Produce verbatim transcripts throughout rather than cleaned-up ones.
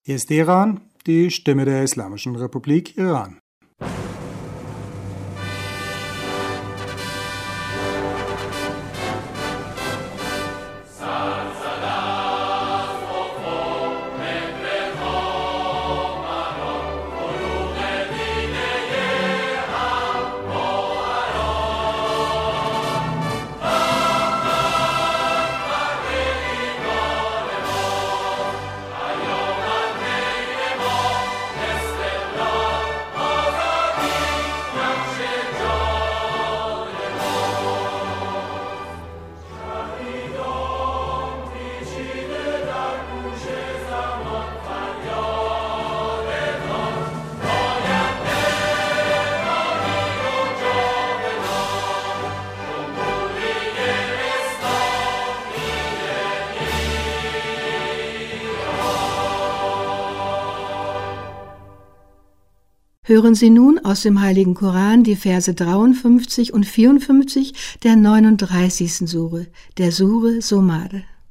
Hier ist Teheran, die Stimme der Islamischen Republik Iran. Hören Sie nun aus dem Heiligen Koran die Verse dreiundfünfzig und vierundfünfzig der neununddreißigsten Sure, der Sure Zumar.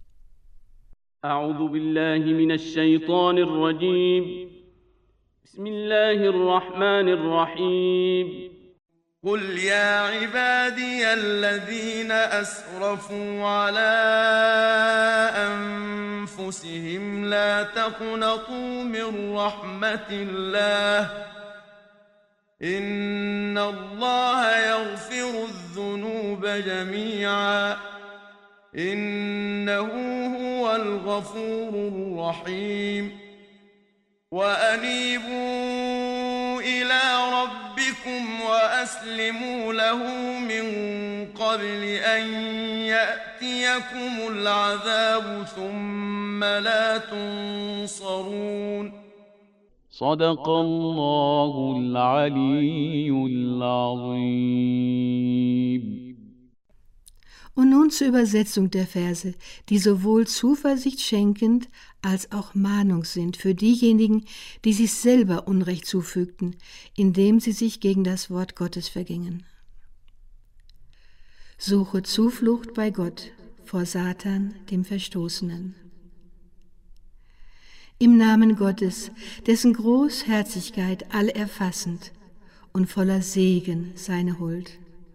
أعوذ بالله من الشيطان الرجيم بسم الله الرحمن الرحيم قل يا عبادي الذين أسرفوا على أنفسهم لا تقنطوا من رحمة الله إن الله يغفر الذنوب جميعا إنه هو الغفور الرحيم وأنيبوا إلى ربكم وأسلموا له من قبل أن يأتيكم العذاب ثم لا تنصرون صدق الله العلي العظيم. Und nun zur Übersetzung der Verse, die sowohl Zuversicht schenkend als auch Mahnung sind für diejenigen, die sich selber Unrecht zufügten, indem sie sich gegen das Wort Gottes vergingen. Suche Zuflucht bei Gott vor Satan, dem Verstoßenen. Im Namen Gottes, dessen Großherzigkeit allerfassend und voller Segen seine Huld.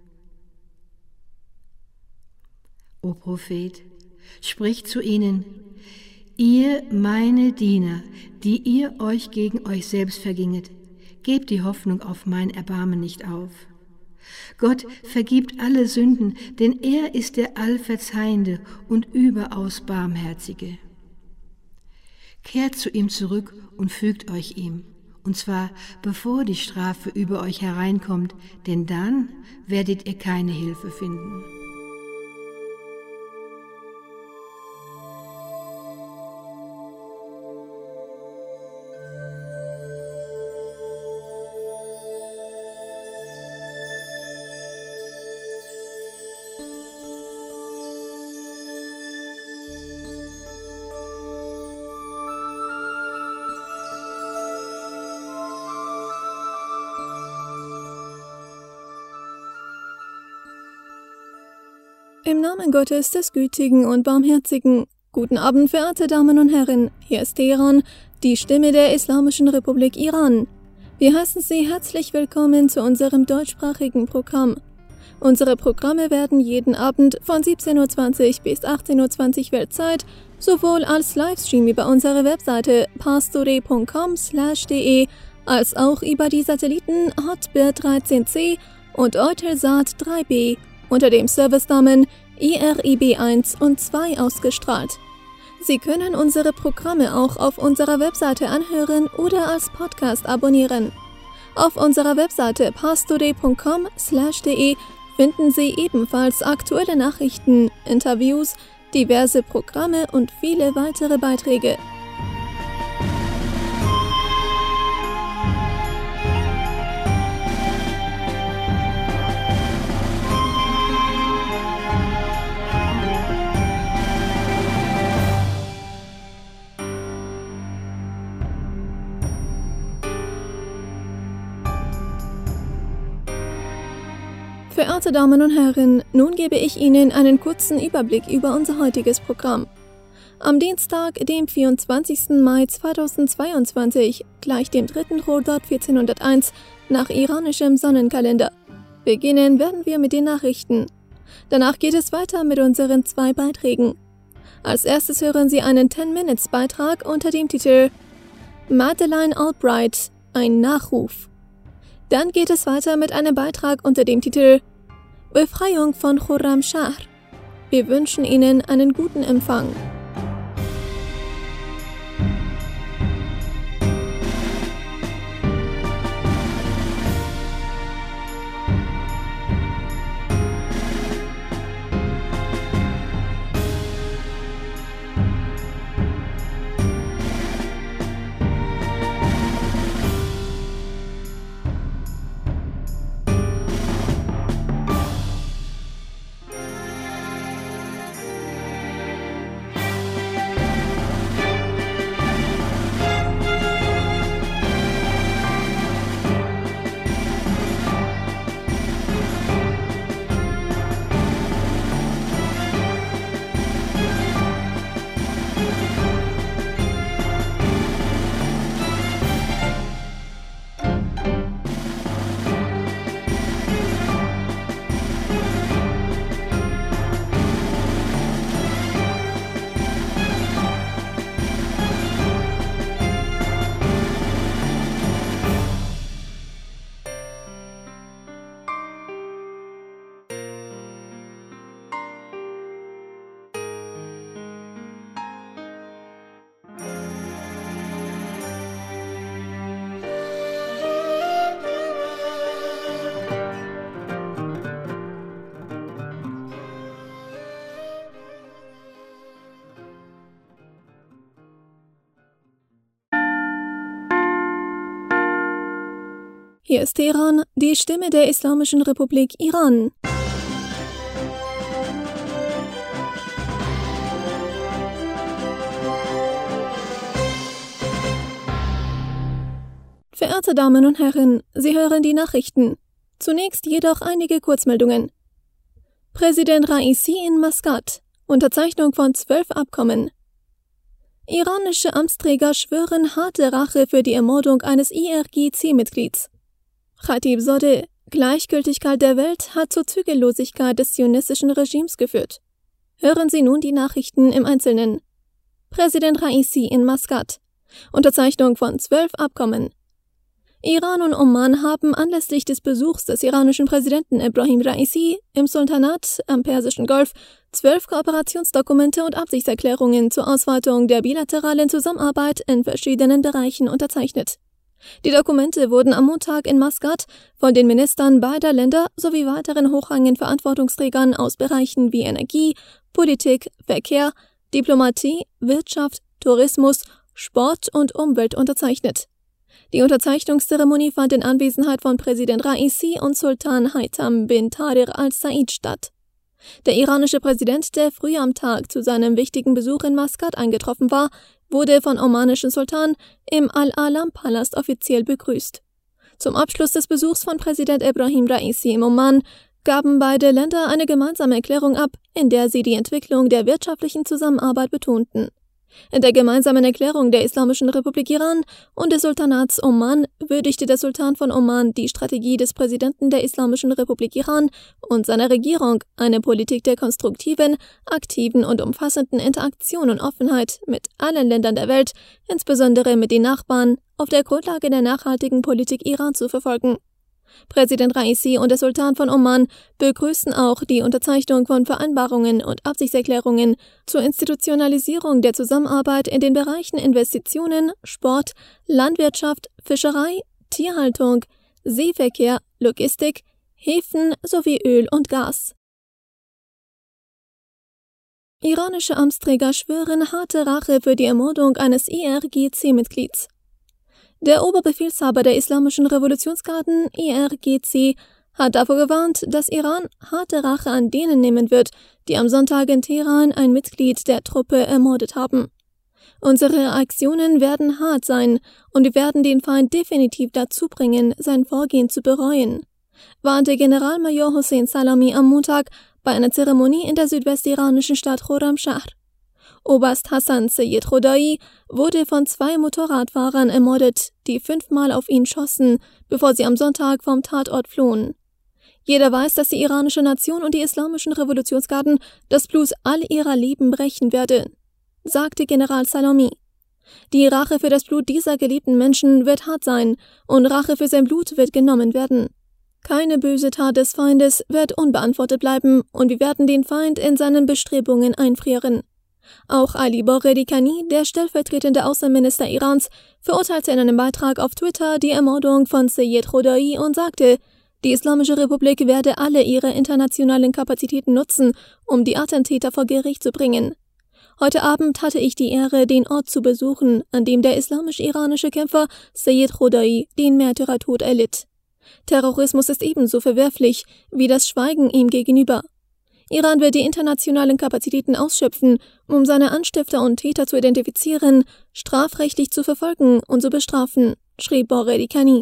O Prophet, sprich zu ihnen, ihr meine Diener, die ihr euch gegen euch selbst verginget, gebt die Hoffnung auf mein Erbarmen nicht auf. Gott vergibt alle Sünden, denn er ist der Allverzeihende und überaus Barmherzige. Kehrt zu ihm zurück und fügt euch ihm, und zwar bevor die Strafe über euch hereinkommt, denn dann werdet ihr keine Hilfe finden. Im Namen Gottes, des Gütigen und Barmherzigen. Guten Abend, verehrte Damen und Herren. Hier ist Teheran, die Stimme der Islamischen Republik Iran. Wir heißen Sie herzlich willkommen zu unserem deutschsprachigen Programm. Unsere Programme werden jeden Abend von siebzehn Uhr zwanzig bis achtzehn Uhr zwanzig Weltzeit sowohl als Livestream über unsere Webseite parstoday punkt com slash de als auch über die Satelliten Hotbird dreizehn C und Eutelsat drei B unter dem Servicenamen I R I B eins und zwei ausgestrahlt. Sie können unsere Programme auch auf unserer Webseite anhören oder als Podcast abonnieren. Auf unserer Webseite parstoday punkt com slash de finden Sie ebenfalls aktuelle Nachrichten, Interviews, diverse Programme und viele weitere Beiträge. Verehrte Damen und Herren, nun gebe ich Ihnen einen kurzen Überblick über unser heutiges Programm. Am Dienstag, dem vierundzwanzigsten Mai zweitausendzweiundzwanzig, gleich dem dritten Chordad vierzehnhunderteins nach iranischem Sonnenkalender. Beginnen werden wir mit den Nachrichten. Danach geht es weiter mit unseren zwei Beiträgen. Als erstes hören Sie einen zehn-Minutes-Beitrag unter dem Titel Madeleine Albright, ein Nachruf. Dann geht es weiter mit einem Beitrag unter dem Titel Befreiung von Khurramshahr. Wir wünschen Ihnen einen guten Empfang. Hier ist Teheran, die Stimme der Islamischen Republik Iran. Verehrte Damen und Herren, Sie hören die Nachrichten. Zunächst jedoch einige Kurzmeldungen. Präsident Raisi in Maskat. Unterzeichnung von zwölf Abkommen. Iranische Amtsträger schwören harte Rache für die Ermordung eines I R G C-Mitglieds. Khatibzadeh, Gleichgültigkeit der Welt hat zur Zügellosigkeit des zionistischen Regimes geführt. Hören Sie nun die Nachrichten im Einzelnen. Präsident Raisi in Maskat. Unterzeichnung von zwölf Abkommen. Iran und Oman haben anlässlich des Besuchs des iranischen Präsidenten Ebrahim Raisi im Sultanat am Persischen Golf zwölf Kooperationsdokumente und Absichtserklärungen zur Ausweitung der bilateralen Zusammenarbeit in verschiedenen Bereichen unterzeichnet. Die Dokumente wurden am Montag in Maskat von den Ministern beider Länder sowie weiteren hochrangigen Verantwortungsträgern aus Bereichen wie Energie, Politik, Verkehr, Diplomatie, Wirtschaft, Tourismus, Sport und Umwelt unterzeichnet. Die Unterzeichnungszeremonie fand in Anwesenheit von Präsident Raisi und Sultan Haitham bin Tariq al-Said statt. Der iranische Präsident, der früher am Tag zu seinem wichtigen Besuch in Maskat eingetroffen war, wurde von omanischen Sultan im Al-Alam-Palast offiziell begrüßt. Zum Abschluss des Besuchs von Präsident Ebrahim Raisi im Oman gaben beide Länder eine gemeinsame Erklärung ab, in der sie die Entwicklung der wirtschaftlichen Zusammenarbeit betonten. In der gemeinsamen Erklärung der Islamischen Republik Iran und des Sultanats Oman würdigte der Sultan von Oman die Strategie des Präsidenten der Islamischen Republik Iran und seiner Regierung, eine Politik der konstruktiven, aktiven und umfassenden Interaktion und Offenheit mit allen Ländern der Welt, insbesondere mit den Nachbarn, auf der Grundlage der nachhaltigen Politik Iran zu verfolgen. Präsident Raisi und der Sultan von Oman begrüßen auch die Unterzeichnung von Vereinbarungen und Absichtserklärungen zur Institutionalisierung der Zusammenarbeit in den Bereichen Investitionen, Sport, Landwirtschaft, Fischerei, Tierhaltung, Seeverkehr, Logistik, Häfen sowie Öl und Gas. Iranische Amtsträger schwören harte Rache für die Ermordung eines I R G C-Mitglieds. Der Oberbefehlshaber der Islamischen Revolutionsgarden, I R G C, hat davor gewarnt, dass Iran harte Rache an denen nehmen wird, die am Sonntag in Teheran ein Mitglied der Truppe ermordet haben. Unsere Aktionen werden hart sein und wir werden den Feind definitiv dazu bringen, sein Vorgehen zu bereuen, warnte Generalmajor Hossein Salami am Montag bei einer Zeremonie in der südwestiranischen Stadt Khurramshahr. Oberst Hassan Seyyed Rodai, wurde von zwei Motorradfahrern ermordet, die fünfmal auf ihn schossen, bevor sie am Sonntag vom Tatort flohen. Jeder weiß, dass die iranische Nation und die islamischen Revolutionsgarden das Blut all ihrer Leben brechen werden, sagte General Salami. Die Rache für das Blut dieser geliebten Menschen wird hart sein und Rache für sein Blut wird genommen werden. Keine böse Tat des Feindes wird unbeantwortet bleiben und wir werden den Feind in seinen Bestrebungen einfrieren. Auch Ali Bogheri Kani, der stellvertretende Außenminister Irans, verurteilte in einem Beitrag auf Twitter die Ermordung von Seyyed Rodai und sagte, die Islamische Republik werde alle ihre internationalen Kapazitäten nutzen, um die Attentäter vor Gericht zu bringen. Heute Abend hatte ich die Ehre, den Ort zu besuchen, an dem der islamisch-iranische Kämpfer Seyyed Rodai den Märtyrertod erlitt. Terrorismus ist ebenso verwerflich wie das Schweigen ihm gegenüber. Iran wird die internationalen Kapazitäten ausschöpfen, um seine Anstifter und Täter zu identifizieren, strafrechtlich zu verfolgen und zu bestrafen, schrieb Bogheri Kani.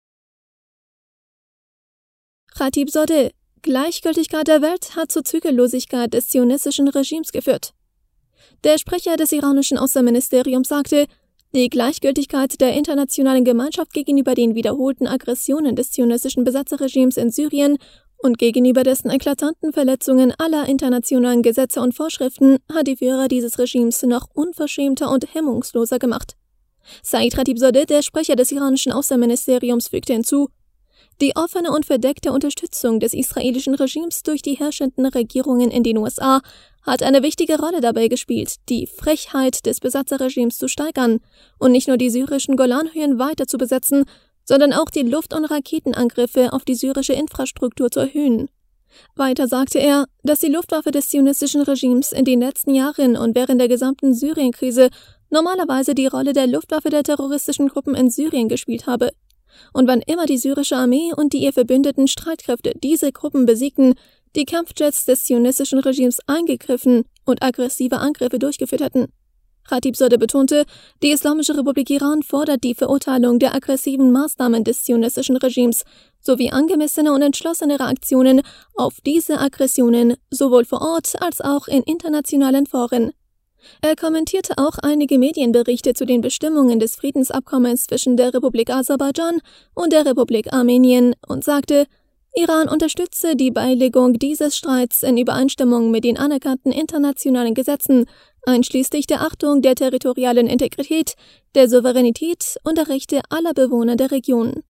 Khatibzadeh: Gleichgültigkeit der Welt hat zur Zügellosigkeit des zionistischen Regimes geführt. Der Sprecher des iranischen Außenministeriums sagte, die Gleichgültigkeit der internationalen Gemeinschaft gegenüber den wiederholten Aggressionen des zionistischen Besatzerregimes in Syrien und gegenüber dessen eklatanten Verletzungen aller internationalen Gesetze und Vorschriften hat die Führer dieses Regimes noch unverschämter und hemmungsloser gemacht. Said Khatibzadeh, der Sprecher des iranischen Außenministeriums, fügte hinzu, die offene und verdeckte Unterstützung des israelischen Regimes durch die herrschenden Regierungen in den U S A hat eine wichtige Rolle dabei gespielt, die Frechheit des Besatzerregimes zu steigern und nicht nur die syrischen Golanhöhen weiter zu besetzen, sondern auch die Luft- und Raketenangriffe auf die syrische Infrastruktur zu erhöhen. Weiter sagte er, dass die Luftwaffe des zionistischen Regimes in den letzten Jahren und während der gesamten Syrienkrise normalerweise die Rolle der Luftwaffe der terroristischen Gruppen in Syrien gespielt habe. Und wann immer die syrische Armee und die ihr verbündeten Streitkräfte diese Gruppen besiegten, die Kampfjets des zionistischen Regimes eingegriffen und aggressive Angriffe durchgeführt hatten. Khatibzadeh betonte, die Islamische Republik Iran fordert die Verurteilung der aggressiven Maßnahmen des zionistischen Regimes sowie angemessene und entschlossene Reaktionen auf diese Aggressionen sowohl vor Ort als auch in internationalen Foren. Er kommentierte auch einige Medienberichte zu den Bestimmungen des Friedensabkommens zwischen der Republik Aserbaidschan und der Republik Armenien und sagte, Iran unterstütze die Beilegung dieses Streits in Übereinstimmung mit den anerkannten internationalen Gesetzen, einschließlich der Achtung der territorialen Integrität, der Souveränität und der Rechte aller Bewohner der Region.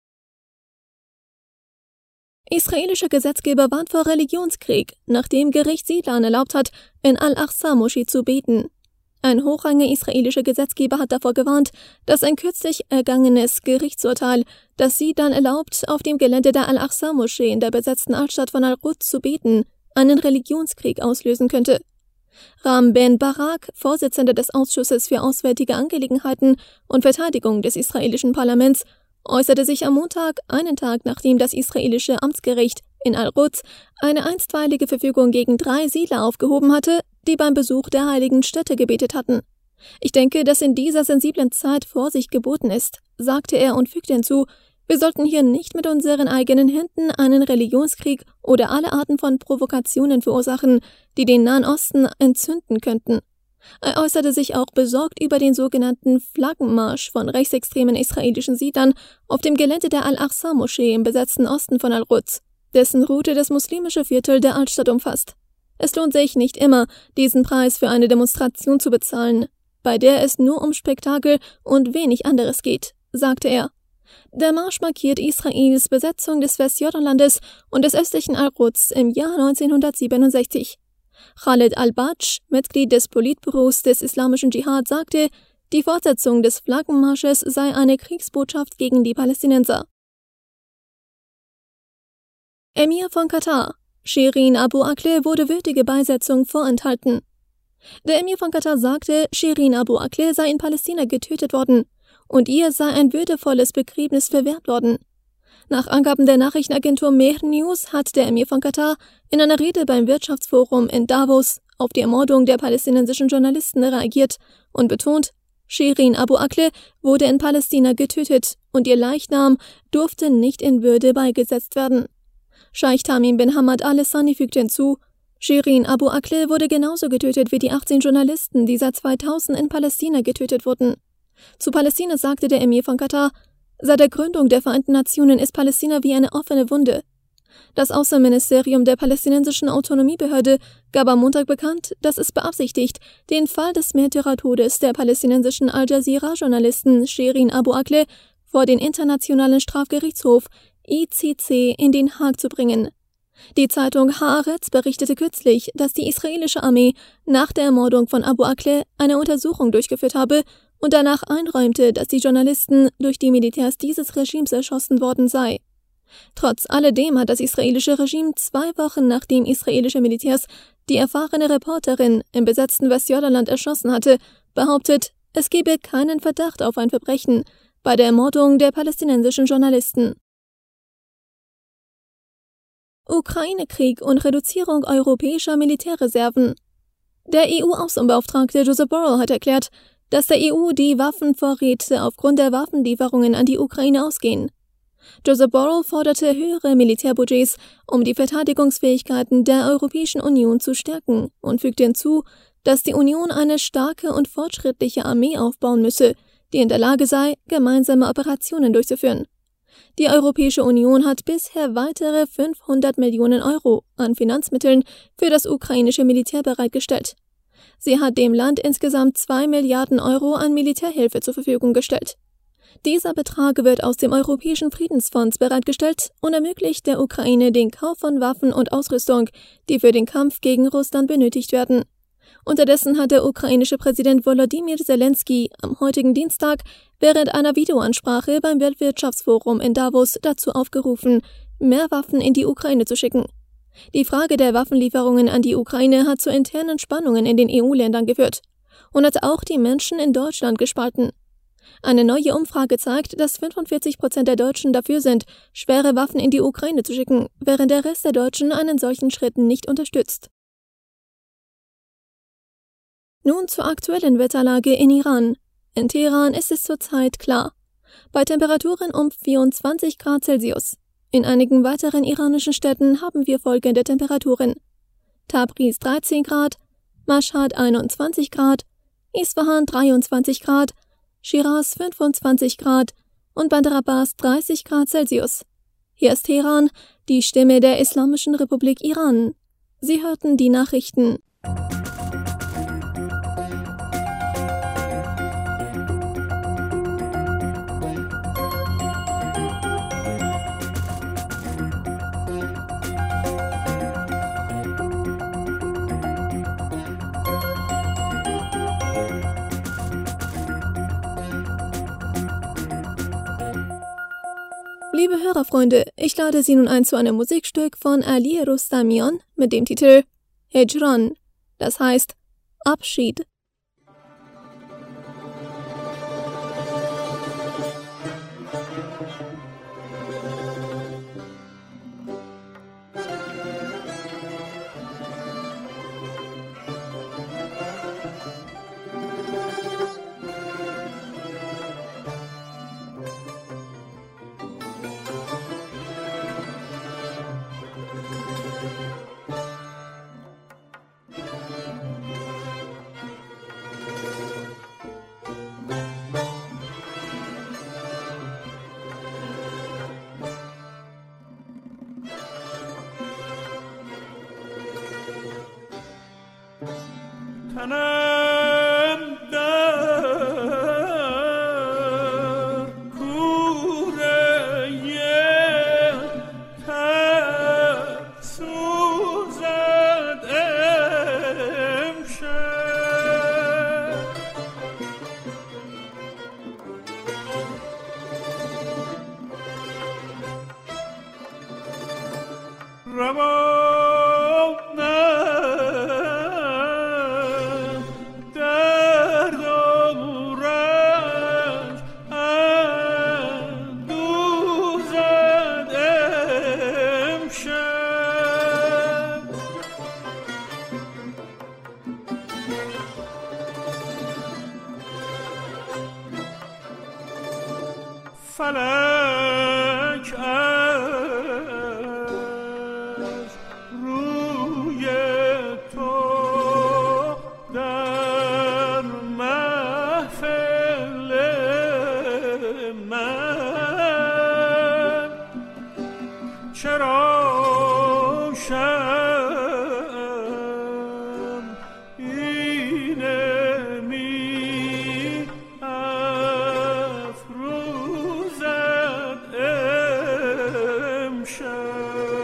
Israelischer Gesetzgeber warnt vor Religionskrieg, nachdem Gericht Siedlern erlaubt hat, in Al-Aqsa-Moschee zu beten. Ein hochrangiger israelischer Gesetzgeber hat davor gewarnt, dass ein kürzlich ergangenes Gerichtsurteil, das Siedlern erlaubt, auf dem Gelände der Al-Aqsa-Moschee in der besetzten Altstadt von Al-Quds zu beten, einen Religionskrieg auslösen könnte. Ram Ben Barak, Vorsitzender des Ausschusses für Auswärtige Angelegenheiten und Verteidigung des israelischen Parlaments, äußerte sich am Montag, einen Tag nachdem das israelische Amtsgericht in Al-Quds eine einstweilige Verfügung gegen drei Siedler aufgehoben hatte, die beim Besuch der heiligen Stätte gebetet hatten. Ich denke, dass in dieser sensiblen Zeit Vorsicht geboten ist, sagte er und fügte hinzu, wir sollten hier nicht mit unseren eigenen Händen einen Religionskrieg oder alle Arten von Provokationen verursachen, die den Nahen Osten entzünden könnten. Er äußerte sich auch besorgt über den sogenannten Flaggenmarsch von rechtsextremen israelischen Siedlern auf dem Gelände der Al-Aqsa-Moschee im besetzten Osten von Al-Quds, dessen Route das muslimische Viertel der Altstadt umfasst. Es lohnt sich nicht immer, diesen Preis für eine Demonstration zu bezahlen, bei der es nur um Spektakel und wenig anderes geht, sagte er. Der Marsch markiert Israels Besetzung des Westjordanlandes und des östlichen Al-Quds im Jahr neunzehnhundertsiebenundsechzig. Khaled al-Badj, Mitglied des Politbüros des Islamischen Dschihad, sagte, die Fortsetzung des Flaggenmarsches sei eine Kriegsbotschaft gegen die Palästinenser. Emir von Katar: Shirin Abu Akleh wurde würdige Beisetzung vorenthalten. Der Emir von Katar sagte, Shirin Abu Akleh sei in Palästina getötet worden und ihr sei ein würdevolles Begräbnis verwehrt worden. Nach Angaben der Nachrichtenagentur Mehr News hat der Emir von Katar in einer Rede beim Wirtschaftsforum in Davos auf die Ermordung der palästinensischen Journalisten reagiert und betont, Shirin Abu Akleh wurde in Palästina getötet und ihr Leichnam durfte nicht in Würde beigesetzt werden. Scheich Tamim bin Hamad al-Thani fügte hinzu, Shirin Abu Akleh wurde genauso getötet wie die achtzehn Journalisten, die seit zweitausend in Palästina getötet wurden. Zu Palästina sagte der Emir von Katar: Seit der Gründung der Vereinten Nationen ist Palästina wie eine offene Wunde. Das Außenministerium der palästinensischen Autonomiebehörde gab am Montag bekannt, dass es beabsichtigt, den Fall des Märtyrertodes der palästinensischen Al Jazeera-Journalistin Shirin Abu Akleh vor den Internationalen Strafgerichtshof I C C in Den Haag zu bringen. Die Zeitung Haaretz berichtete kürzlich, dass die israelische Armee nach der Ermordung von Abu Akleh eine Untersuchung durchgeführt habe und danach einräumte, dass die Journalisten durch die Militärs dieses Regimes erschossen worden sei. Trotz alledem hat das israelische Regime zwei Wochen nachdem israelische Militärs die erfahrene Reporterin im besetzten Westjordanland erschossen hatte, behauptet, es gebe keinen Verdacht auf ein Verbrechen bei der Ermordung der palästinensischen Journalisten. Ukraine-Krieg und Reduzierung europäischer Militärreserven. Der E U-Außenbeauftragte Josep Borrell hat erklärt, dass der E U die Waffenvorräte aufgrund der Waffenlieferungen an die Ukraine ausgehen. Josep Borrell forderte höhere Militärbudgets, um die Verteidigungsfähigkeiten der Europäischen Union zu stärken und fügte hinzu, dass die Union eine starke und fortschrittliche Armee aufbauen müsse, die in der Lage sei, gemeinsame Operationen durchzuführen. Die Europäische Union hat bisher weitere fünfhundert Millionen Euro an Finanzmitteln für das ukrainische Militär bereitgestellt. Sie hat dem Land insgesamt zwei Milliarden Euro an Militärhilfe zur Verfügung gestellt. Dieser Betrag wird aus dem Europäischen Friedensfonds bereitgestellt und ermöglicht der Ukraine den Kauf von Waffen und Ausrüstung, die für den Kampf gegen Russland benötigt werden. Unterdessen hat der ukrainische Präsident Volodymyr Zelensky am heutigen Dienstag während einer Videoansprache beim Weltwirtschaftsforum in Davos dazu aufgerufen, mehr Waffen in die Ukraine zu schicken. Die Frage der Waffenlieferungen an die Ukraine hat zu internen Spannungen in den E U-Ländern geführt und hat auch die Menschen in Deutschland gespalten. Eine neue Umfrage zeigt, dass fünfundvierzig Prozent der Deutschen dafür sind, schwere Waffen in die Ukraine zu schicken, während der Rest der Deutschen einen solchen Schritt nicht unterstützt. Nun zur aktuellen Wetterlage in Iran. In Teheran ist es zurzeit klar. Bei Temperaturen um vierundzwanzig Grad Celsius. In einigen weiteren iranischen Städten haben wir folgende Temperaturen: Tabriz dreizehn Grad, Mashhad einundzwanzig Grad, Isfahan dreiundzwanzig Grad, Shiraz fünfundzwanzig Grad und Bandar Abbas dreißig Grad Celsius. Hier ist Teheran, die Stimme der Islamischen Republik Iran. Sie hörten die Nachrichten. Liebe Hörerfreunde, ich lade Sie nun ein zu einem Musikstück von Ali Rustamian mit dem Titel Hejran, das heißt Abschied. تنم در کوره تب سوزد امشب فلک از روی من چرا شم اینه می افروزد امشب.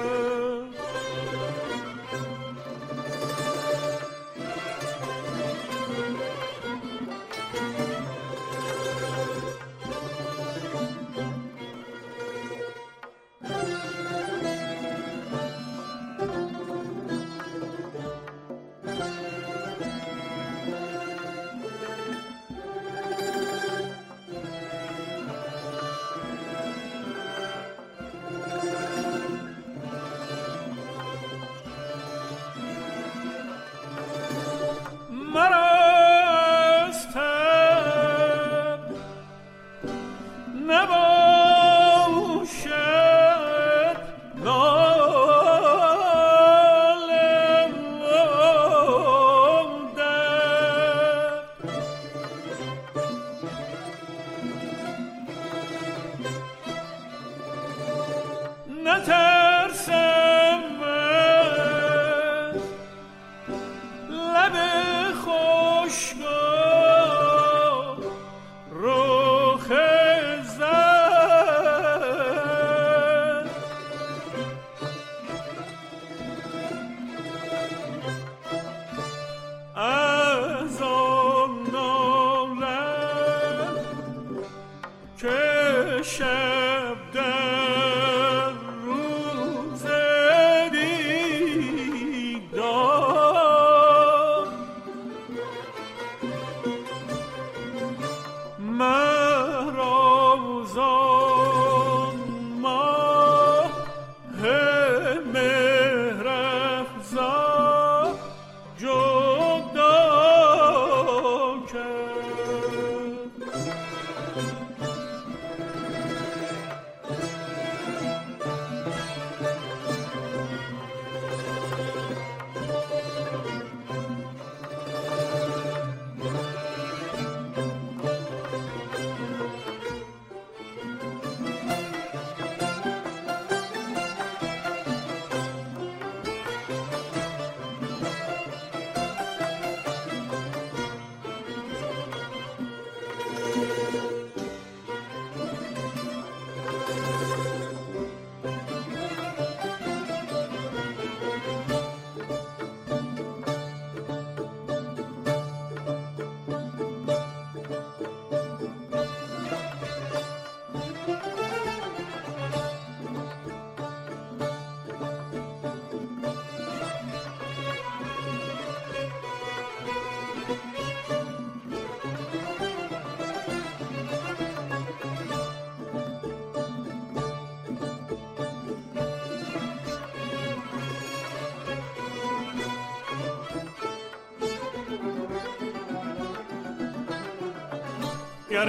گر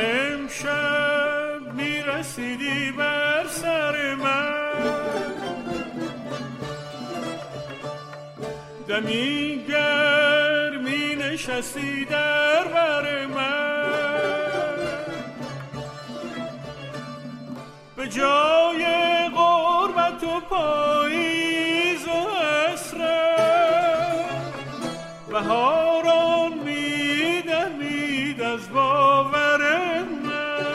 امشب میرسیدی بر سر من، دمی گرمی نشستی در بر من، به جای غربت و پاییز و حسرت بهاران میدمید از باور من.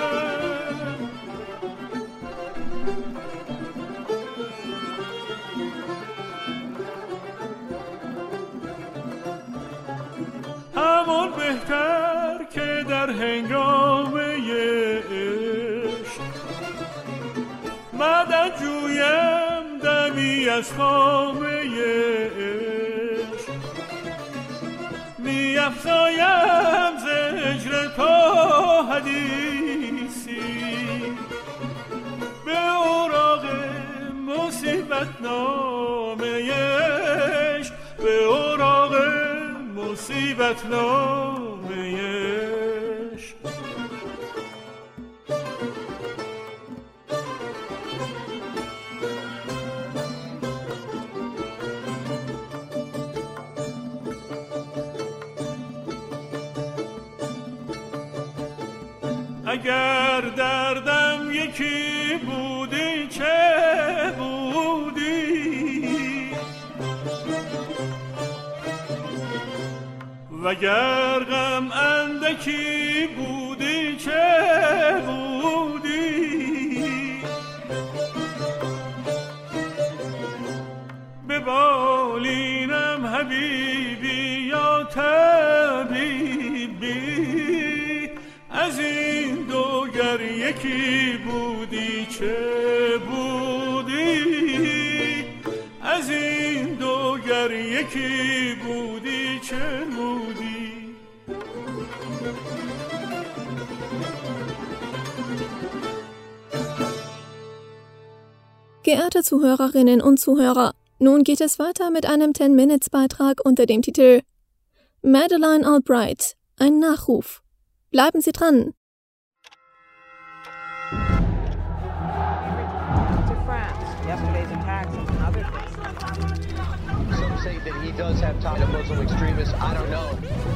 همون بهتر که در هنگامه عشق مدد جویم دمی از خامه عشق، می افزایم ز هجر تا حدیثی به اوراق مصیبت نامه عشق، به اوراق مصیبت نامه عشق. اگر دردم یکی بودی چه بودی وگر غم اندکی بودی چه بودی ببالینم حبیبی یا طبیبی از این دو گر یکی بودی چه بودی از این دو گر یکی بودی چه بودی Geehrte Zuhörerinnen und Zuhörer, nun geht es weiter mit einem ten-Minutes-Beitrag unter dem Titel Madeleine Albright, ein Nachruf. Bleiben Sie dran! Yesterday's attacks and other things. Some say that he does have ties to Muslim extremists. I don't know.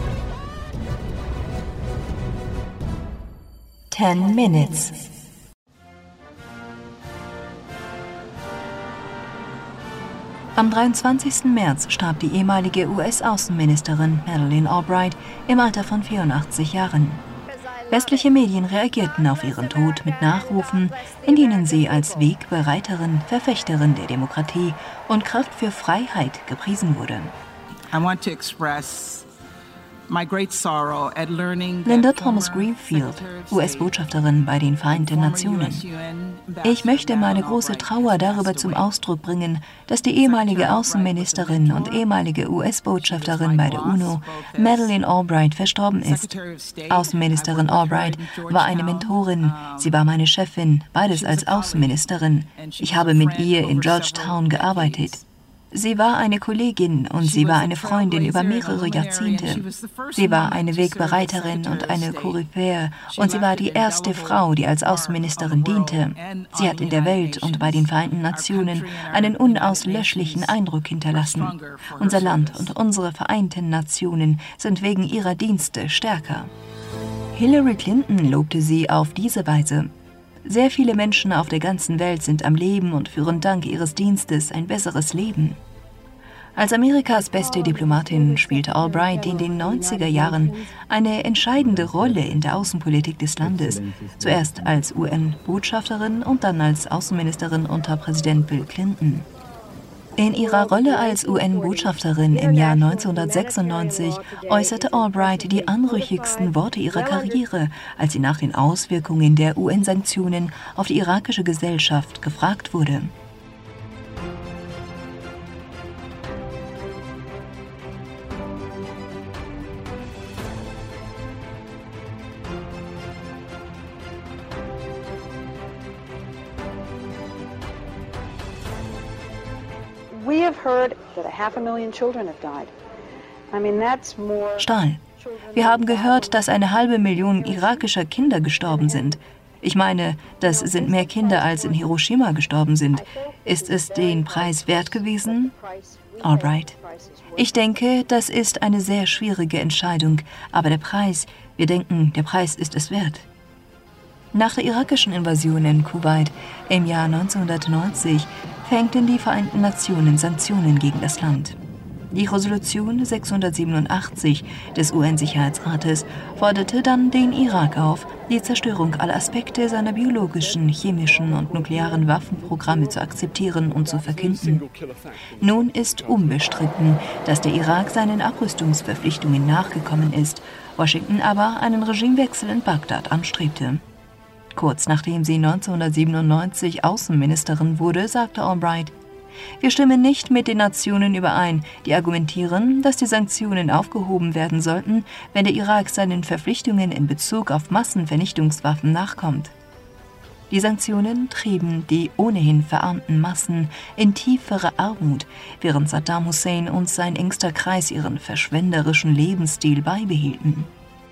Ten minutes. Am dreiundzwanzigsten März starb die ehemalige U S-Außenministerin Madeleine Albright im Alter von vierundachtzig Jahren. Westliche Medien reagierten auf ihren Tod mit Nachrufen, in denen sie als Wegbereiterin, Verfechterin der Demokratie und Kraft für Freiheit gepriesen wurde. I want to express my great sorrow at learning Linda Thomas-Greenfield, U S-Botschafterin bei den Vereinten Nationen. Ich möchte meine große Trauer darüber zum Ausdruck bringen, dass die ehemalige Außenministerin und ehemalige U S-Botschafterin bei der UNO, Madeleine Albright, verstorben ist. Außenministerin Albright war eine Mentorin, sie war meine Chefin, beides als Außenministerin. Ich habe mit ihr in Georgetown gearbeitet. Sie war eine Kollegin und sie war eine Freundin über mehrere Jahrzehnte. Sie war eine Wegbereiterin und eine Koryphäe und sie war die erste Frau, die als Außenministerin diente. Sie hat in der Welt und bei den Vereinten Nationen einen unauslöschlichen Eindruck hinterlassen. Unser Land und unsere Vereinten Nationen sind wegen ihrer Dienste stärker. Hillary Clinton lobte sie auf diese Weise. Sehr viele Menschen auf der ganzen Welt sind am Leben und führen dank ihres Dienstes ein besseres Leben. Als Amerikas beste Diplomatin spielte Albright in den neunziger Jahren eine entscheidende Rolle in der Außenpolitik des Landes, zuerst als U N-Botschafterin und dann als Außenministerin unter Präsident Bill Clinton. In ihrer Rolle als U N-Botschafterin im Jahr neunzehnhundertsechsundneunzig äußerte Albright die anrüchigsten Worte ihrer Karriere, als sie nach den Auswirkungen der U N-Sanktionen auf die irakische Gesellschaft gefragt wurde. Stahl. Wir haben gehört, dass eine halbe Million irakischer Kinder gestorben sind. Ich meine, das sind mehr Kinder, als in Hiroshima gestorben sind. Ist es den Preis wert gewesen? Albright. Ich denke, das ist eine sehr schwierige Entscheidung, aber der Preis, wir denken, der Preis ist es wert. Nach der irakischen Invasion in Kuwait im Jahr neunzehnhundertneunzig verhängten die Vereinten Nationen Sanktionen gegen das Land. Die Resolution sechshundertsiebenundachtzig des U N-Sicherheitsrates forderte dann den Irak auf, die Zerstörung aller Aspekte seiner biologischen, chemischen und nuklearen Waffenprogramme zu akzeptieren und zu verkünden. Nun ist unbestritten, dass der Irak seinen Abrüstungsverpflichtungen nachgekommen ist, Washington aber einen Regimewechsel in Bagdad anstrebte. Kurz nachdem sie neunzehnhundertsiebenundneunzig Außenministerin wurde, sagte Albright: Wir stimmen nicht mit den Nationen überein, die argumentieren, dass die Sanktionen aufgehoben werden sollten, wenn der Irak seinen Verpflichtungen in Bezug auf Massenvernichtungswaffen nachkommt. Die Sanktionen trieben die ohnehin verarmten Massen in tiefere Armut, während Saddam Hussein und sein engster Kreis ihren verschwenderischen Lebensstil beibehielten.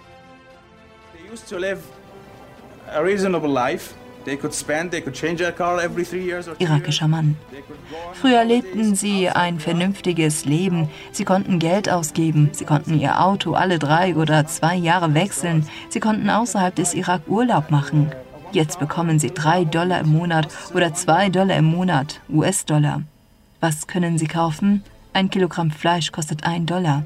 Irakischer Mann. Früher lebten sie ein vernünftiges Leben. Sie konnten Geld ausgeben. Sie konnten ihr Auto alle drei oder zwei Jahre wechseln. Sie konnten außerhalb des Irak Urlaub machen. Jetzt bekommen sie drei Dollar im Monat oder zwei Dollar im Monat, U S-Dollar. Was können sie kaufen? Ein Kilogramm Fleisch kostet ein Dollar.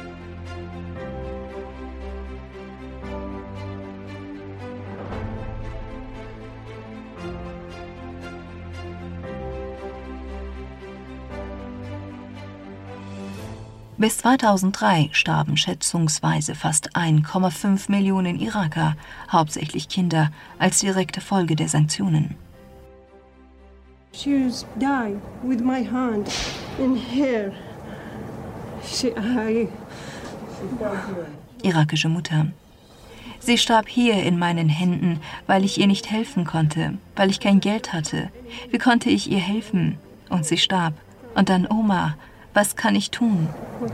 Bis zweitausenddrei starben schätzungsweise fast eins Komma fünf Millionen Iraker, hauptsächlich Kinder, als direkte Folge der Sanktionen. She was dying with my hand in here. She, I... Irakische Mutter. Sie starb hier in meinen Händen, weil ich ihr nicht helfen konnte, weil ich kein Geld hatte. Wie konnte ich ihr helfen? Und sie starb. Und dann Oma. Was kann ich tun?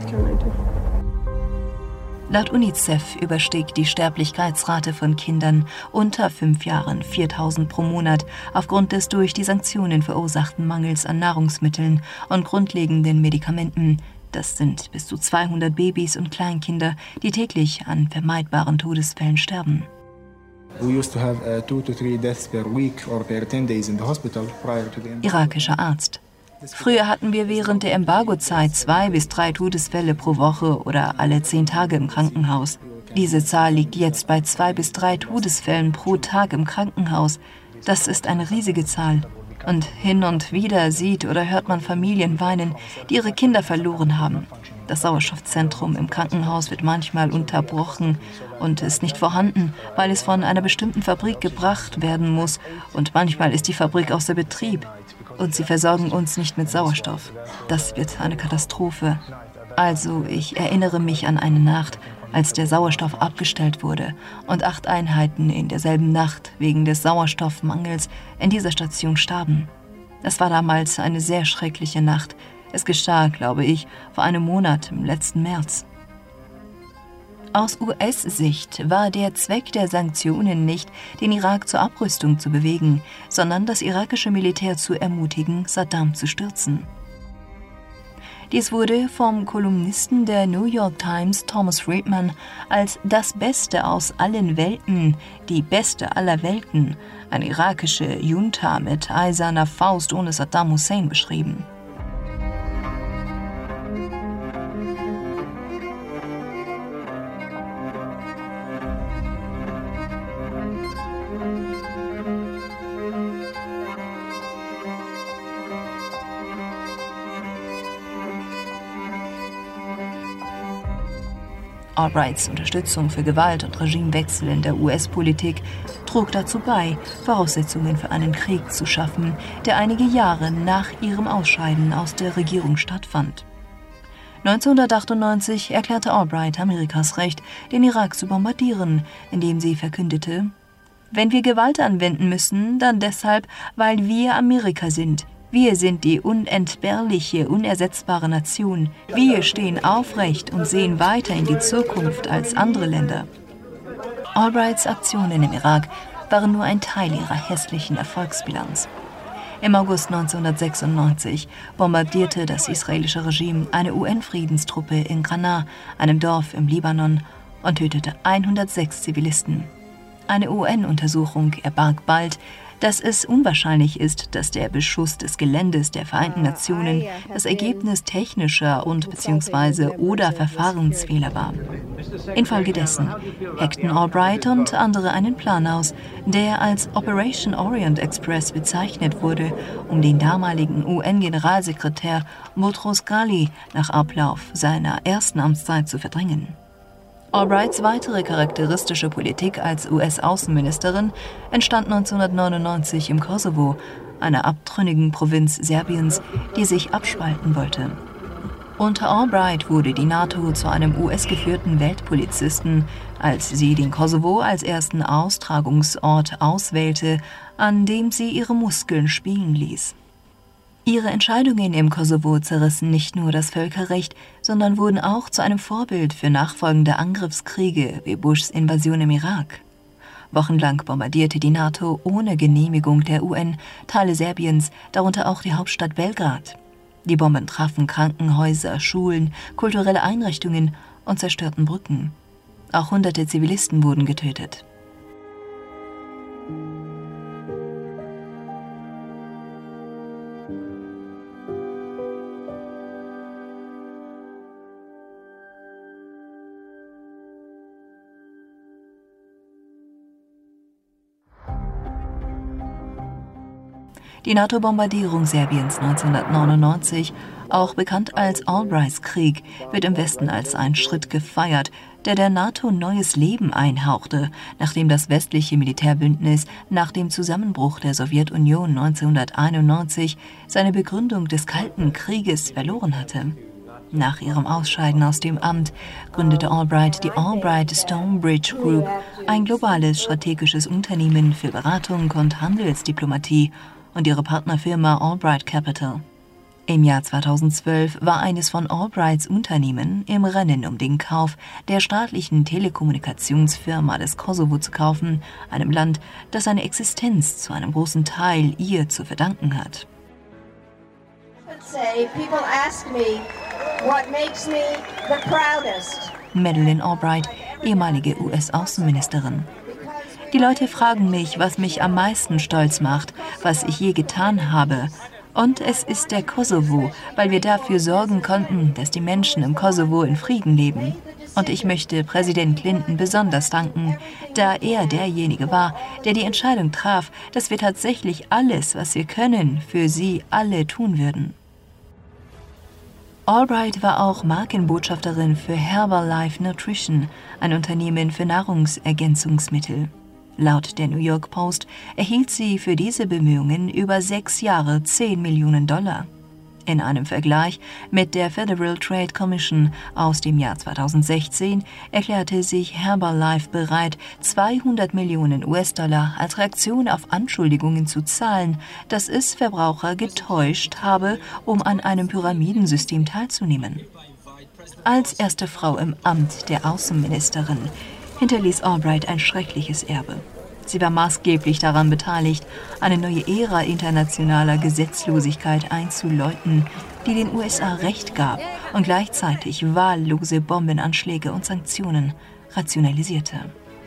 Laut UNICEF überstieg die Sterblichkeitsrate von Kindern unter fünf Jahren viertausend pro Monat aufgrund des durch die Sanktionen verursachten Mangels an Nahrungsmitteln und grundlegenden Medikamenten. Das sind bis zu zweihundert Babys und Kleinkinder, die täglich an vermeidbaren Todesfällen sterben. Irakischer Arzt. Früher hatten wir während der Embargozeit zwei bis drei Todesfälle pro Woche oder alle zehn Tage im Krankenhaus. Diese Zahl liegt jetzt bei zwei bis drei Todesfällen pro Tag im Krankenhaus. Das ist eine riesige Zahl. Und hin und wieder sieht oder hört man Familien weinen, die ihre Kinder verloren haben. Das Sauerstoffzentrum im Krankenhaus wird manchmal unterbrochen und ist nicht vorhanden, weil es von einer bestimmten Fabrik gebracht werden muss. Und manchmal ist die Fabrik außer Betrieb. Und sie versorgen uns nicht mit Sauerstoff. Das wird eine Katastrophe. Also, ich erinnere mich an eine Nacht, als der Sauerstoff abgestellt wurde und acht Einheiten in derselben Nacht wegen des Sauerstoffmangels in dieser Station starben. Es war damals eine sehr schreckliche Nacht. Es geschah, glaube ich, vor einem Monat im letzten März. Aus U S-Sicht war der Zweck der Sanktionen nicht, den Irak zur Abrüstung zu bewegen, sondern das irakische Militär zu ermutigen, Saddam zu stürzen. Dies wurde vom Kolumnisten der New York Times Thomas Friedman als das Beste aus allen Welten, die beste aller Welten, eine irakische Junta mit eiserner Faust ohne Saddam Hussein beschrieben. Albrights Unterstützung für Gewalt und Regimewechsel in der U S-Politik trug dazu bei, Voraussetzungen für einen Krieg zu schaffen, der einige Jahre nach ihrem Ausscheiden aus der Regierung stattfand. neunzehnhundertachtundneunzig erklärte Albright Amerikas Recht, den Irak zu bombardieren, indem sie verkündete: Wenn wir Gewalt anwenden müssen, dann deshalb, weil wir Amerika sind. Wir sind die unentbehrliche, unersetzbare Nation. Wir stehen aufrecht und sehen weiter in die Zukunft als andere Länder. Albrights Aktionen im Irak waren nur ein Teil ihrer hässlichen Erfolgsbilanz. Im August neunzehnhundertsechsundneunzig bombardierte das israelische Regime eine U N-Friedenstruppe in Granaa, einem Dorf im Libanon, und tötete hundertsechs Zivilisten. Eine U N-Untersuchung erbarg bald, dass es unwahrscheinlich ist, dass der Beschuss des Geländes der Vereinten Nationen das Ergebnis technischer und bzw. oder Verfahrensfehler war. Infolgedessen hackten Albright und andere einen Plan aus, der als Operation Orient Express bezeichnet wurde, um den damaligen U N-Generalsekretär Boutros Ghali nach Ablauf seiner ersten Amtszeit zu verdrängen. Albrights weitere charakteristische Politik als U S-Außenministerin entstand neunzehnhundertneunundneunzig im Kosovo, einer abtrünnigen Provinz Serbiens, die sich abspalten wollte. Unter Albright wurde die NATO zu einem U S-geführten Weltpolizisten, als sie den Kosovo als ersten Austragungsort auswählte, an dem sie ihre Muskeln spielen ließ. Ihre Entscheidungen im Kosovo zerrissen nicht nur das Völkerrecht, sondern wurden auch zu einem Vorbild für nachfolgende Angriffskriege wie Bushs Invasion im Irak. Wochenlang bombardierte die NATO ohne Genehmigung der U N Teile Serbiens, darunter auch die Hauptstadt Belgrad. Die Bomben trafen Krankenhäuser, Schulen, kulturelle Einrichtungen und zerstörten Brücken. Auch hunderte Zivilisten wurden getötet. Die NATO-Bombardierung Serbiens neunzehnhundertneunundneunzig, auch bekannt als Albrights-Krieg, wird im Westen als ein Schritt gefeiert, der der NATO neues Leben einhauchte, nachdem das westliche Militärbündnis nach dem Zusammenbruch der Sowjetunion neunzehnhunderteinundneunzig seine Begründung des Kalten Krieges verloren hatte. Nach ihrem Ausscheiden aus dem Amt gründete Albright die Albright Stonebridge Group, ein globales strategisches Unternehmen für Beratung und Handelsdiplomatie, und ihre Partnerfirma Albright Capital. Im Jahr zweitausendzwölf war eines von Albrights Unternehmen im Rennen um den Kauf der staatlichen Telekommunikationsfirma des Kosovo zu kaufen, einem Land, das seine Existenz zu einem großen Teil ihr zu verdanken hat. Madeleine Albright, ehemalige U S-Außenministerin. Die Leute fragen mich, was mich am meisten stolz macht, was ich je getan habe. Und es ist der Kosovo, weil wir dafür sorgen konnten, dass die Menschen im Kosovo in Frieden leben. Und ich möchte Präsident Clinton besonders danken, da er derjenige war, der die Entscheidung traf, dass wir tatsächlich alles, was wir können, für sie alle tun würden. Albright war auch Markenbotschafterin für Herbalife Nutrition, ein Unternehmen für Nahrungsergänzungsmittel. Laut der New York Post erhielt sie für diese Bemühungen über sechs Jahre zehn Millionen Dollar. In einem Vergleich mit der Federal Trade Commission aus dem Jahr zweitausendsechzehn erklärte sich Herbalife bereit, zweihundert Millionen U S-Dollar als Reaktion auf Anschuldigungen zu zahlen, dass es Verbraucher getäuscht habe, um an einem Pyramidensystem teilzunehmen. Als erste Frau im Amt der Außenministerin hinterließ Albright ein schreckliches Erbe. Sie war maßgeblich daran beteiligt, eine neue Ära internationaler Gesetzlosigkeit einzuläuten, die den U S A Recht gab und gleichzeitig wahllose Bombenanschläge und Sanktionen rationalisierte.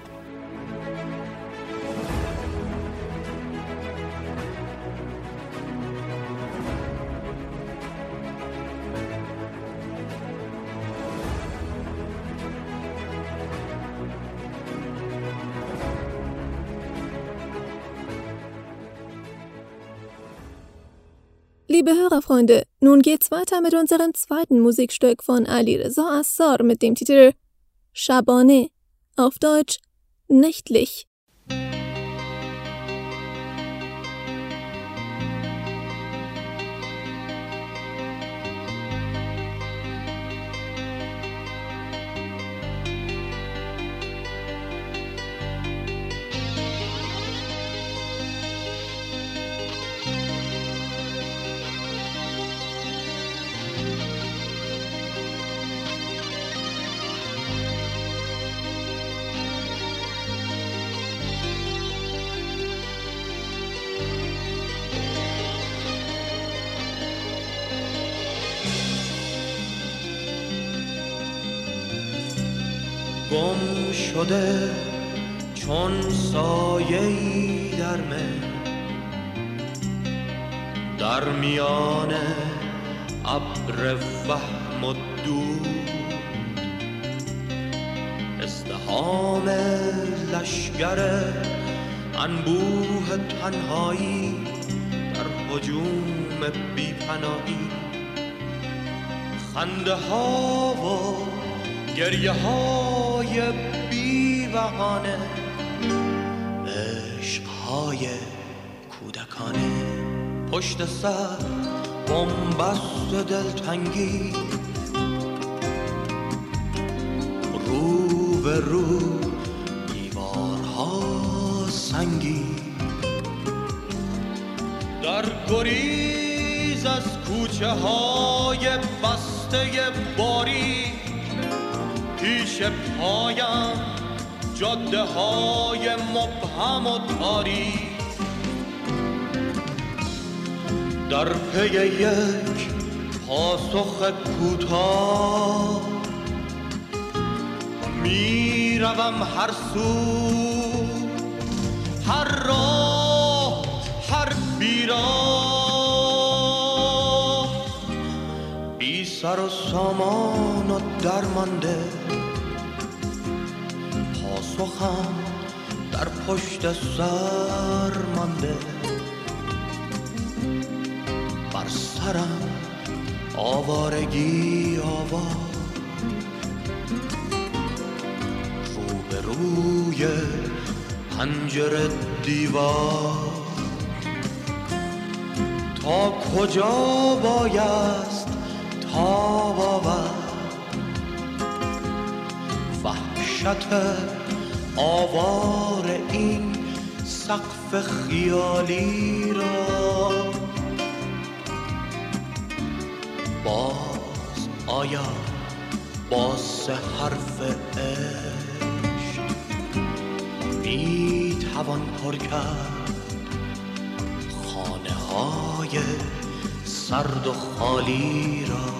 Liebe Hörerfreunde, nun geht's weiter mit unserem zweiten Musikstück von Alireza Assar mit dem Titel Shabane, auf Deutsch nächtlich. گم شده چون سایه‌ای در من در میان ابر وهم و دود ازدحام لشگر انبوه تنهایی در هجوم بی‌پناهی خنده ها و گریه های بی بهانه عشق های کودکانه پشت سر بنبست دلتنگی رو به رو دیوارها سنگی در گریز از کوچه های بسته باری پیش پایم جاده های مبهم و تاریک در پی یک پاسخ کوتاه می روم هر سو هر راه هر بیراه بی سر و سامان و درمانده پاسخم در پشت سر مانده بر سرم آوارگی آوار، رو به روی پنجره دیوار، تا کجا بایست تاب آورد وحشت آوار این سقف خیالی را. باز آیا با سه حرف عشق می توان پر کرد خانه های سرد و خالی را؟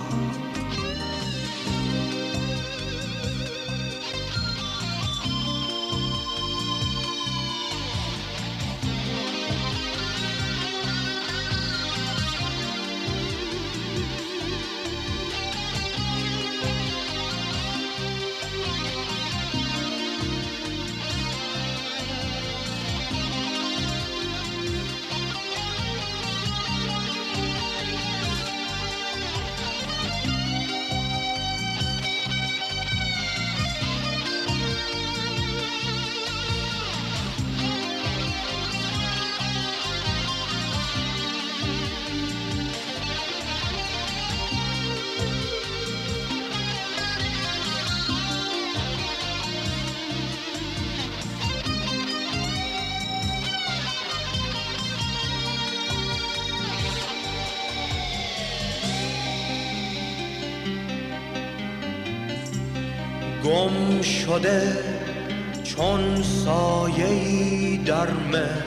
گم شده چون سایه‌ای در مه،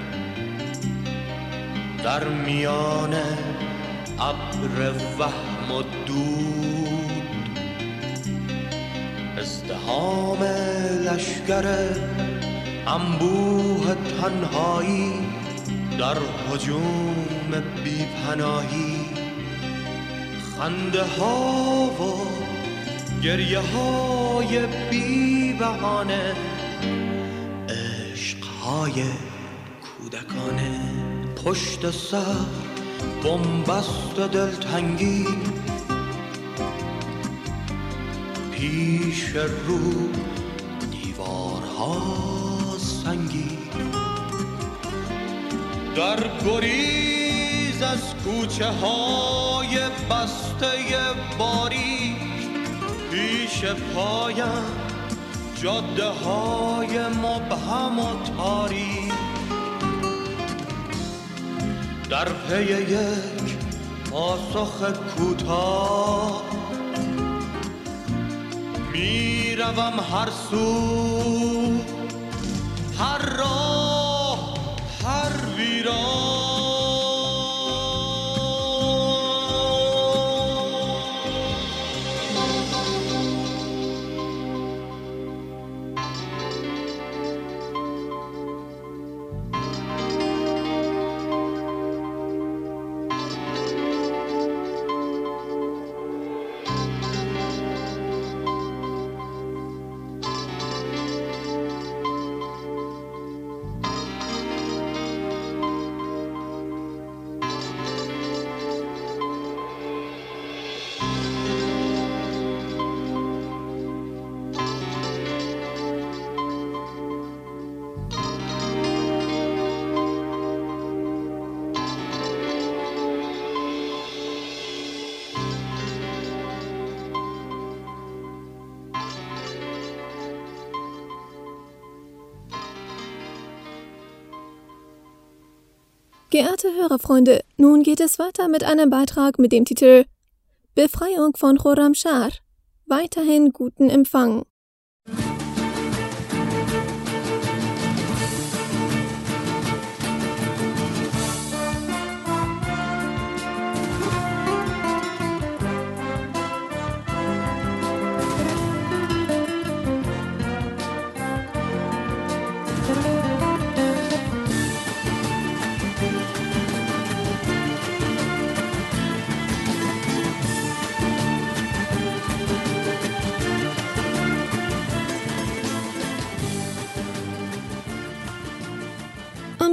در میان ابر وهم و دود، ازدحام لشگر انبوه تنهایی در هجوم بی‌پناهی، خنده ها و گریه های بی بهانه، عشق های کودکانه، پشت سر بنبست دلتنگی، پیش رو دیوارها سنگی، در گریز از کوچه های بسته باریک، پیش پایم جاده های مبهم و تاریک، در پی یک پاسخ کوتاه میروم هر سو، هر راه هر ویران. Geehrte Hörerfreunde, nun geht es weiter mit einem Beitrag mit dem Titel Befreiung von Khorramshahr. Weiterhin guten Empfang.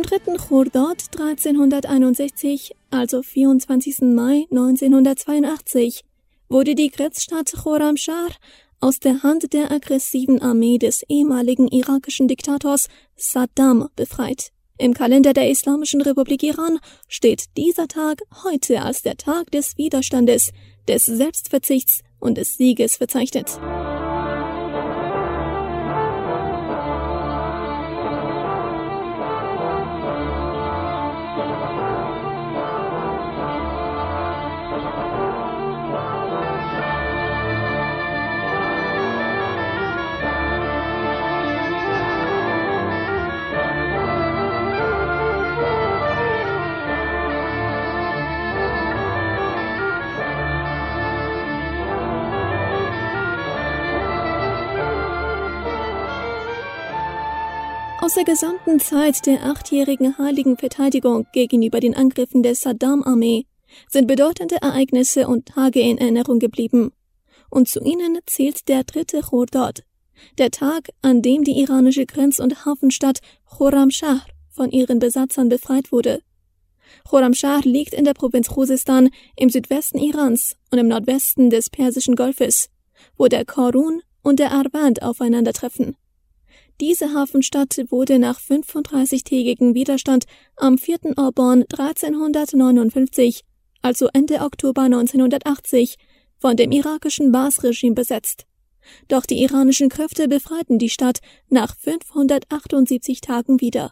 dritten Khordad dreizehnhunderteinundsechzig, also vierundzwanzigsten Mai neunzehnhundertzweiundachtzig, wurde die Grenzstadt Khorramshahr aus der Hand der aggressiven Armee des ehemaligen irakischen Diktators Saddam befreit. Im Kalender der Islamischen Republik Iran steht dieser Tag heute als der Tag des Widerstandes, des Selbstverzichts und des Sieges verzeichnet. Aus der gesamten Zeit der achtjährigen heiligen Verteidigung gegenüber den Angriffen der Saddam-Armee sind bedeutende Ereignisse und Tage in Erinnerung geblieben. Und zu ihnen zählt der dritte Khordad, der Tag, an dem die iranische Grenz- und Hafenstadt Khorramshahr von ihren Besatzern befreit wurde. Khorramshahr liegt in der Provinz Khuzestan im Südwesten Irans und im Nordwesten des Persischen Golfes, wo der Qarun und der Arwand aufeinandertreffen. Diese Hafenstadt wurde nach fünfunddreißigtägigem Widerstand am vierten Orban dreizehnhundertneunundfünfzig, also Ende Oktober neunzehnhundertachtzig, von dem irakischen Baas-Regime besetzt. Doch die iranischen Kräfte befreiten die Stadt nach fünfhundertachtundsiebzig Tagen wieder.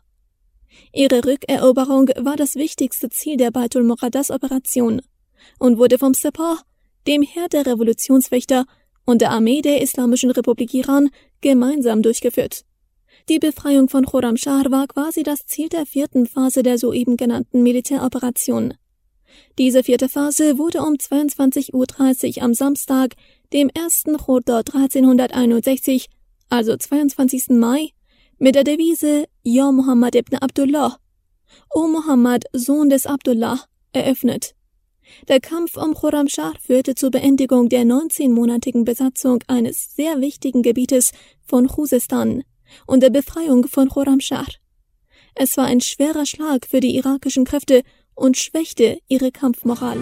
Ihre Rückeroberung war das wichtigste Ziel der Baitul Muqaddas-Operation und wurde vom Sepah, dem Heer der Revolutionswächter, und der Armee der Islamischen Republik Iran gemeinsam durchgeführt. Die Befreiung von Khorramshahr war quasi das Ziel der vierten Phase der soeben genannten Militäroperation. Diese vierte Phase wurde um zweiundzwanzig Uhr dreißig am Samstag, dem ersten Khordad dreizehnhunderteinundsechzig, also zweiundzwanzigsten Mai, mit der Devise Ja Muhammad ibn Abdullah, O Muhammad, Sohn des Abdullah, eröffnet. Der Kampf um Khorramshahr führte zur Beendigung der neunzehnmonatigen Besatzung eines sehr wichtigen Gebietes von Khuzestan und der Befreiung von Khorramshahr. Es war ein schwerer Schlag für die irakischen Kräfte und schwächte ihre Kampfmoral.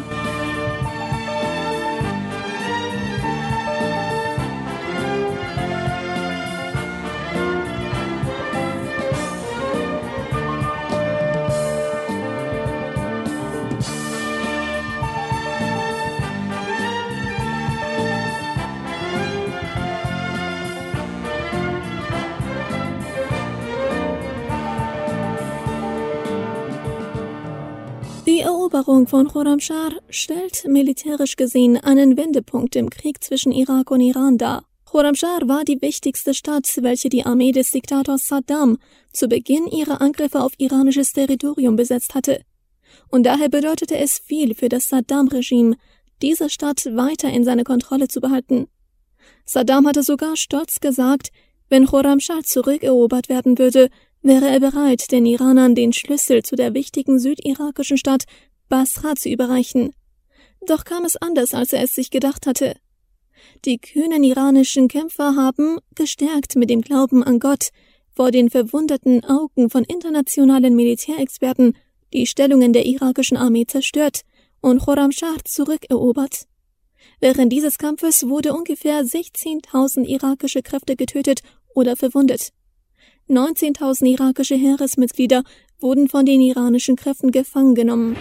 Die Eroberung von Khorramshahr stellt militärisch gesehen einen Wendepunkt im Krieg zwischen Irak und Iran dar. Khorramshahr war die wichtigste Stadt, welche die Armee des Diktators Saddam zu Beginn ihrer Angriffe auf iranisches Territorium besetzt hatte. Und daher bedeutete es viel für das Saddam-Regime, diese Stadt weiter in seine Kontrolle zu behalten. Saddam hatte sogar stolz gesagt, wenn Khorramshahr zurückerobert werden würde, wäre er bereit, den Iranern den Schlüssel zu der wichtigen südirakischen Stadt Basra zu überreichen. Doch kam es anders, als er es sich gedacht hatte. Die kühnen iranischen Kämpfer haben, gestärkt mit dem Glauben an Gott, vor den verwunderten Augen von internationalen Militärexperten die Stellungen der irakischen Armee zerstört und Khorramshahr zurückerobert. Während dieses Kampfes wurde ungefähr sechzehntausend irakische Kräfte getötet oder verwundet. neunzehntausend irakische Heeresmitglieder wurden von den iranischen Kräften gefangen genommen.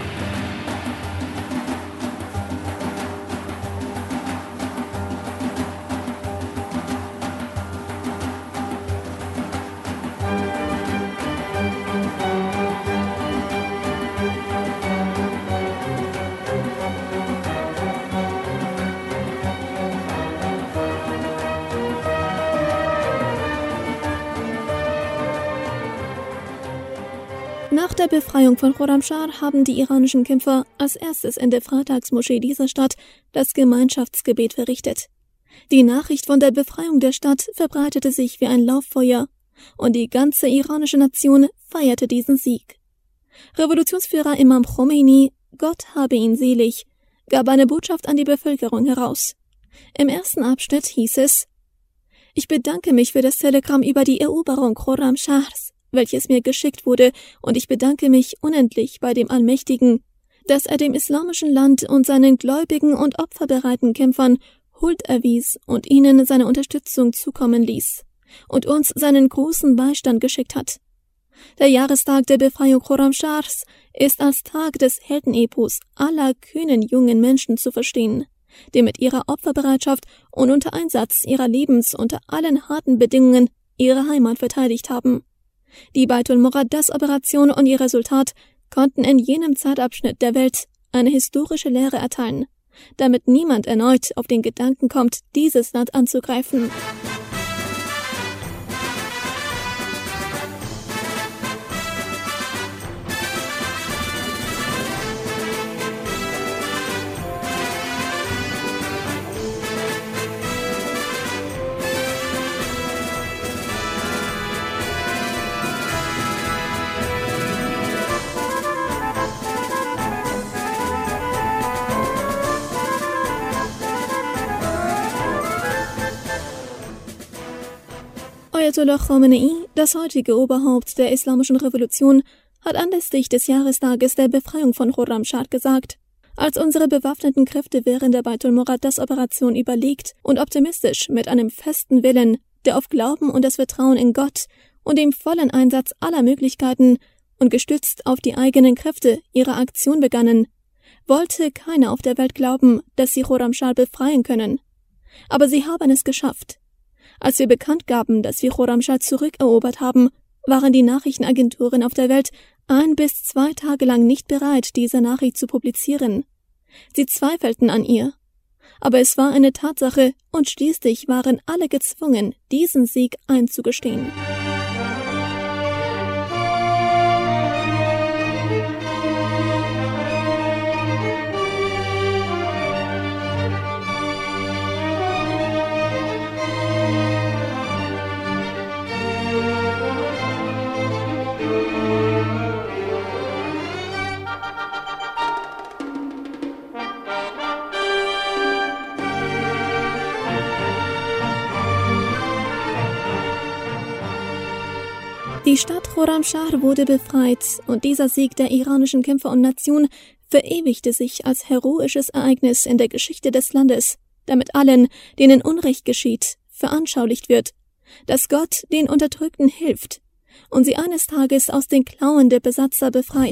Nach der Befreiung von Khorramshahr haben die iranischen Kämpfer als erstes in der Freitagsmoschee dieser Stadt das Gemeinschaftsgebet verrichtet. Die Nachricht von der Befreiung der Stadt verbreitete sich wie ein Lauffeuer und die ganze iranische Nation feierte diesen Sieg. Revolutionsführer Imam Khomeini, Gott habe ihn selig, gab eine Botschaft an die Bevölkerung heraus. Im ersten Abschnitt hieß es: Ich bedanke mich für das Telegramm über die Eroberung Khorramshahrs. welches mir geschickt wurde, und ich bedanke mich unendlich bei dem Allmächtigen, dass er dem islamischen Land und seinen gläubigen und opferbereiten Kämpfern Huld erwies und ihnen seine Unterstützung zukommen ließ und uns seinen großen Beistand geschickt hat. Der Jahrestag der Befreiung Khorramshahr ist als Tag des Heldenepos aller kühnen jungen Menschen zu verstehen, die mit ihrer Opferbereitschaft und unter Einsatz ihrer Lebens unter allen harten Bedingungen ihre Heimat verteidigt haben. Die Baitul Muqaddas-Operation und ihr Resultat konnten in jenem Zeitabschnitt der Welt eine historische Lehre erteilen, damit niemand erneut auf den Gedanken kommt, dieses Land anzugreifen. Ayatollah Khamenei, das heutige Oberhaupt der Islamischen Revolution, hat anlässlich des Jahrestages der Befreiung von Khorramshahr gesagt: Als unsere bewaffneten Kräfte während der Baitul Muqaddas-Operation überlegt und optimistisch mit einem festen Willen, der auf Glauben und das Vertrauen in Gott und dem vollen Einsatz aller Möglichkeiten und gestützt auf die eigenen Kräfte ihre Aktion begannen, wollte keiner auf der Welt glauben, dass sie Khorramshahr befreien können. Aber sie haben es geschafft. Als wir bekannt gaben, dass wir Khorramshahr zurückerobert haben, waren die Nachrichtenagenturen auf der Welt ein bis zwei Tage lang nicht bereit, diese Nachricht zu publizieren. Sie zweifelten an ihr. Aber es war eine Tatsache und schließlich waren alle gezwungen, diesen Sieg einzugestehen. Die Stadt Khorramshahr wurde befreit und dieser Sieg der iranischen Kämpfer und Nation verewigte sich als heroisches Ereignis in der Geschichte des Landes, damit allen, denen Unrecht geschieht, veranschaulicht wird, dass Gott den Unterdrückten hilft und sie eines Tages aus den Klauen der Besatzer befreit.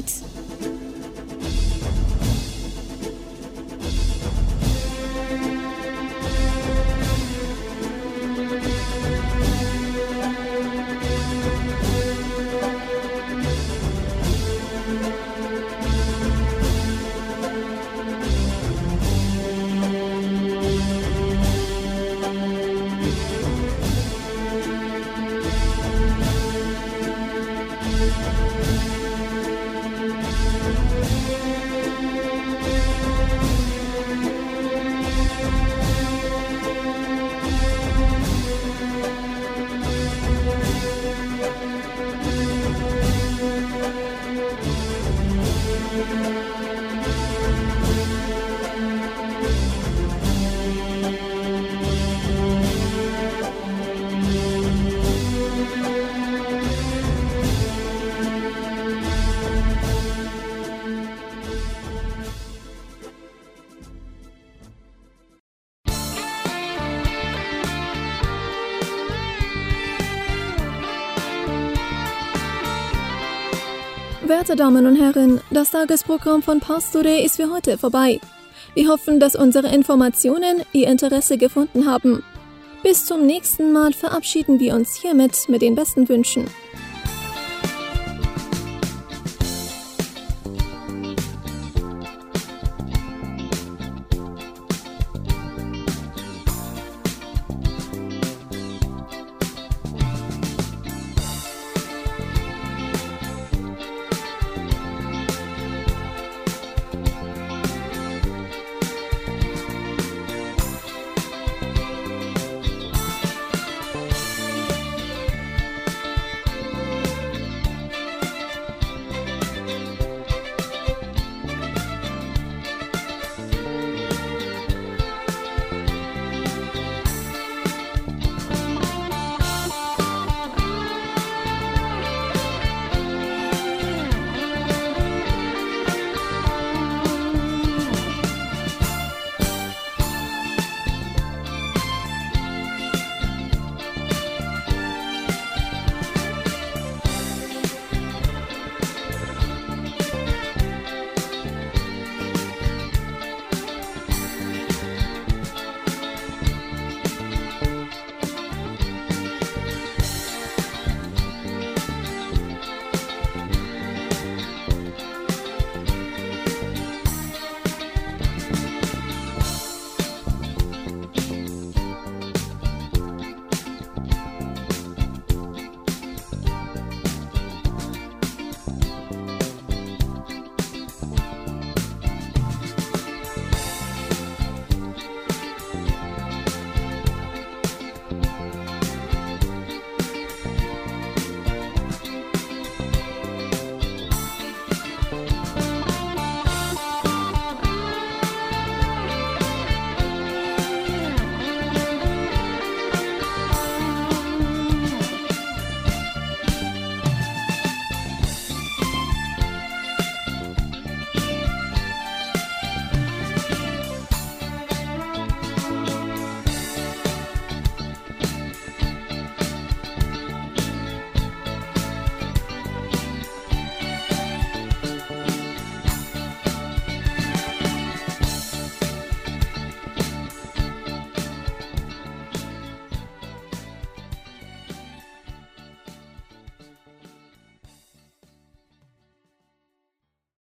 Werte Damen und Herren, das Tagesprogramm von Pars Today ist für heute vorbei. Wir hoffen, dass unsere Informationen Ihr Interesse gefunden haben. Bis zum nächsten Mal verabschieden wir uns hiermit mit den besten Wünschen.